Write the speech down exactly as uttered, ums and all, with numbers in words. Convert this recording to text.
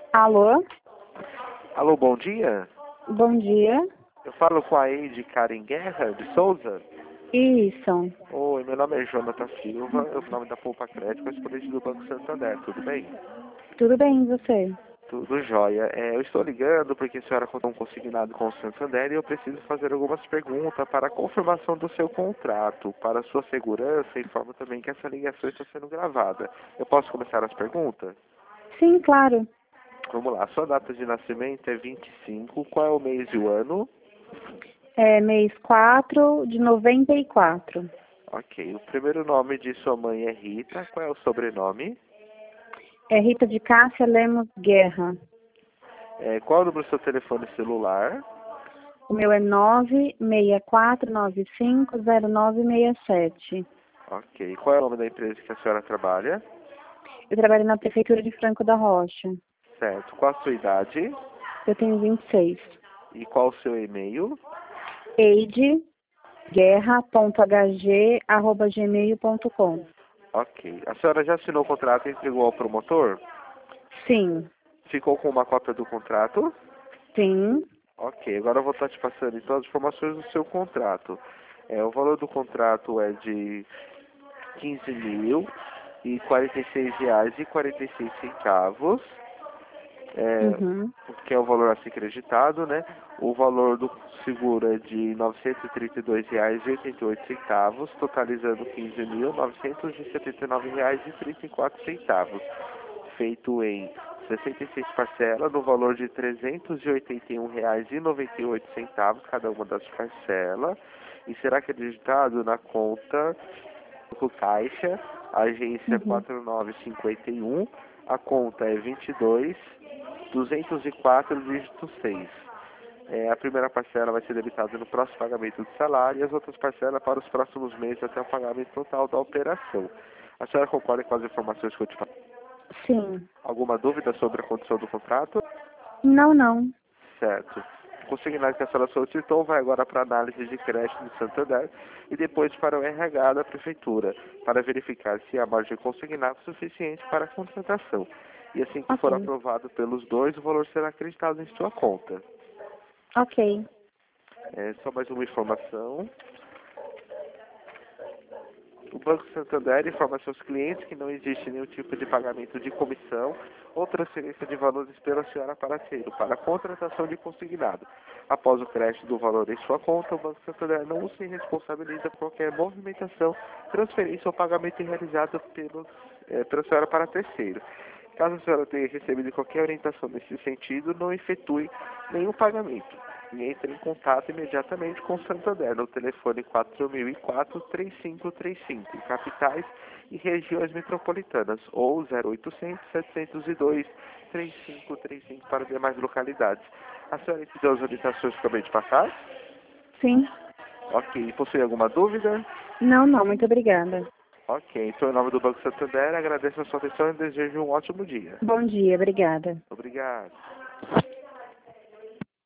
Alô? Alô, bom dia. Bom dia. Eu falo com a Eide Karen Guerra, de Souza. Isso. Oi, meu nome é Jonathan Silva, eu sou o nome da Poupa Crédito, correspondente do Banco Santander, tudo bem? Tudo bem, e você? Tudo jóia. É, eu estou ligando porque a senhora contou um consignado com o Santander e eu preciso fazer algumas perguntas para a confirmação do seu contrato. Para a sua segurança, informo também que essa ligação está sendo gravada. Eu posso começar as perguntas? Sim, claro. Vamos lá. Sua data de nascimento é vinte e cinco. Qual é o mês e o ano? É mês quatro de noventa e quatro. Ok. O primeiro nome de sua mãe é Rita. Qual é o sobrenome? É Rita de Cássia Lemos Guerra. É, qual é o número do seu telefone celular? O meu é nove seis quatro nove cinco zero nove seis sete. Ok. Qual é o nome da empresa que a senhora trabalha? Eu trabalho na Prefeitura de Franco da Rocha. Certo. Qual a sua idade? Eu tenho vinte e seis. E qual o seu e-mail? eide guerra ponto h g arroba gmail ponto com. Ok. A senhora já assinou o contrato e entregou ao promotor? Sim. Ficou com uma cópia do contrato? Sim. Ok. Agora eu vou estar te passando então as informações do seu contrato. É, o valor do contrato é de quinze mil e quarenta e seis reais e quarenta e seis centavos, é, Uhum. que é o valor a ser acreditado, né? O valor do seguro é de novecentos e trinta e dois reais e oitenta e oito centavos, totalizando quinze mil novecentos e setenta e nove reais e trinta e quatro centavos, feito em sessenta e seis parcelas no valor de trezentos e oitenta e um reais e noventa e oito centavos cada uma das parcelas, e será acreditado na conta do Caixa, agência Uhum. quatro nove cinco um, a conta é vinte e dois duzentos e quatro, dígito seis. É, a primeira parcela vai ser debitada no próximo pagamento do salário e as outras parcelas para os próximos meses até o pagamento total da operação. A senhora concorda com as informações que eu te falei? Sim. Alguma dúvida sobre a condição do contrato? Não, não. Certo. O consignado que a senhora solicitou vai agora para a análise de crédito do Santander e depois para o R H da Prefeitura, para verificar se há margem consignada suficiente para a contratação. E assim que for Ok. aprovado pelos dois, o valor será acreditado em sua conta. Ok. É, só mais uma informação. O Banco Santander informa a seus clientes que não existe nenhum tipo de pagamento de comissão ou transferência de valores pela senhora parceiro para a contratação de consignado. Após o crédito do valor em sua conta, o Banco Santander não se responsabiliza por qualquer movimentação, transferência ou pagamento realizado pelo, eh, pela senhora para terceiro. Caso a senhora tenha recebido qualquer orientação nesse sentido, não efetue nenhum pagamento. E entre em contato imediatamente com o Santander no telefone quatro mil e quatro, três cinco três cinco, em capitais e regiões metropolitanas, ou zero oitocentos, setecentos e dois, três cinco três cinco para demais localidades. A senhora entendeu as orientações que eu acabei de passar? Sim. Ok. Possui alguma dúvida? Não, não. Muito obrigada. Ok. Então, em nome do Banco Santander, agradeço a sua atenção e desejo um ótimo dia. Bom dia. Obrigada. Obrigado.